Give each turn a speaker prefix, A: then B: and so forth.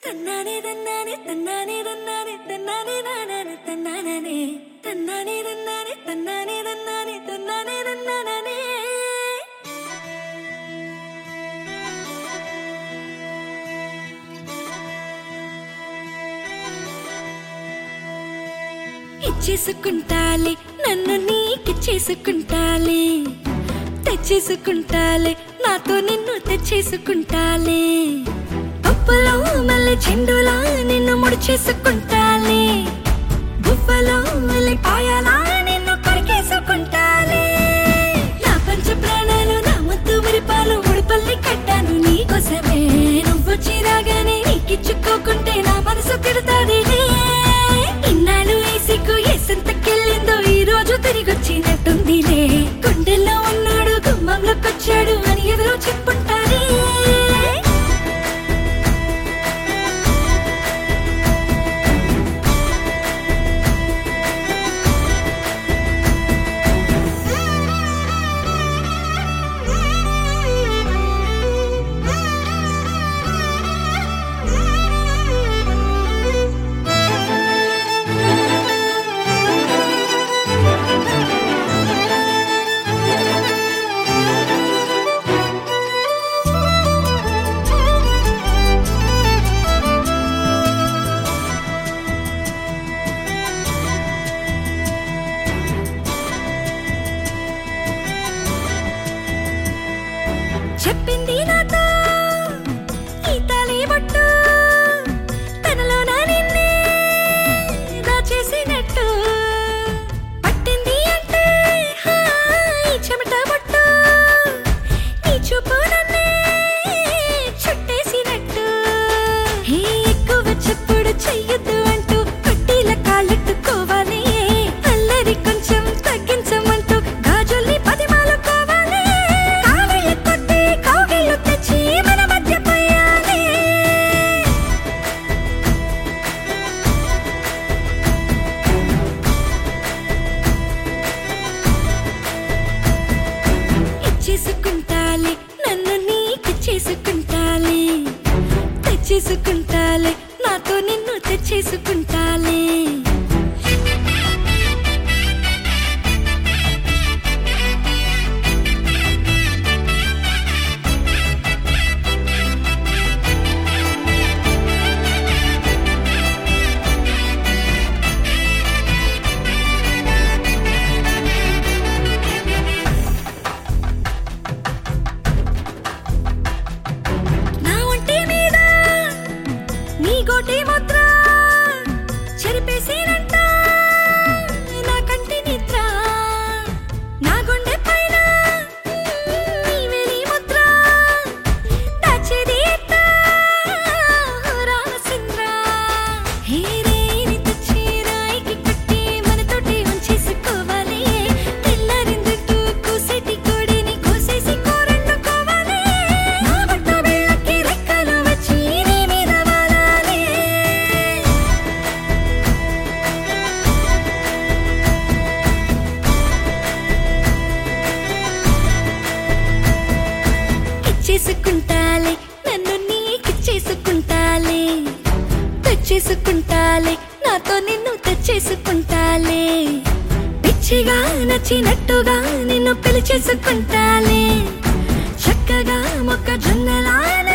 A: తన్నానే తన్నానే తన్నానే తన్నానే తన్నానే నానే తన్నానే తన్నానే తన్నానే తన్నానే తన్నానే తన్నానే తన్నానే ఇచ్చేసుకుంటాలే నన్ను నీకిచ్చేసుకుంటాలే తెచ్చేసుకుంటాలే నాతో నిన్ను తెచ్చేసుకుంటాలే పప్పులో మళ్ళీ చెండులా నిన్ను ముడిచేసుకుంటాలే గువ్వలో మళ్ళీ పాయాలా నిన్ను కొరికేసుకుంటాలే నా పంచ ప్రాణాలు నా ముద్దు మురిపాలు ముడిపల్లి కట్టాను నీకోసమే నువ్వు చిరాగానే నీకిచ్చుకోకుంటే నా మనసు తిడతాదిలే ఇన్నాళ్ళు వేసికు ఎసంతకెళ్ళిందో ఈ రోజు తిరిగొచ్చినట్టుందిలే గుండెల్లో ఉన్నాడు గుమ్మంలోకొచ్చాడు అని ఎవరో చెప్పుంటారే చెప్పింది నాతో ఈ తలి బొట్టు తనలో నా నిన్నే దాచేసినట్టు పట్టింది అంటే ఈ చెమట బొట్టు నీ చూపు నన్నే చుట్టేసినట్టు ఎక్కువ చెప్పుడు చెయ్యొద్దు అంటూ పట్టీల కాళ్ళెట్టుకోవాలి అల్లరి కొంచెం తగ్గించమంటూ గాజుల్ని పదిమాలుకోవాలి చేసుకుంటాలే నన్ను నీకిచ్చేసుకుంటాలే తెచ్చేసుకుంటాలే నాతో నిన్ను తెచ్చేసుకుంటాలే గోటి ముద్ర చెరిపేసినంట నా కంటి నిద్ర నా గుండె పైన నీ వెలి ముద్ర దాచేది ఎట్ట రామచంద్ర హేరేని తెచ్చి రాయికి కట్టి మనతోటి ఉంచేసుకోవాలి తెల్లారిందంటూ కూసేటి కోడిని కోసేసి కూరండుకోవాలి నా బట్ట బిళ్ళకి రెక్కలు వచ్చి నీ మీద చేసుకుంటాలే నన్ను నీకిచ్చేసుకుంటాలే తెచ్చేసుకుంటాలే నాతో నిన్ను తెచ్చేసుకుంటాలే పిచ్చిగా నచ్చినట్టుగా నిన్ను పిలిచేసుకుంటాలే చక్కగా మొక్కజొన్నలా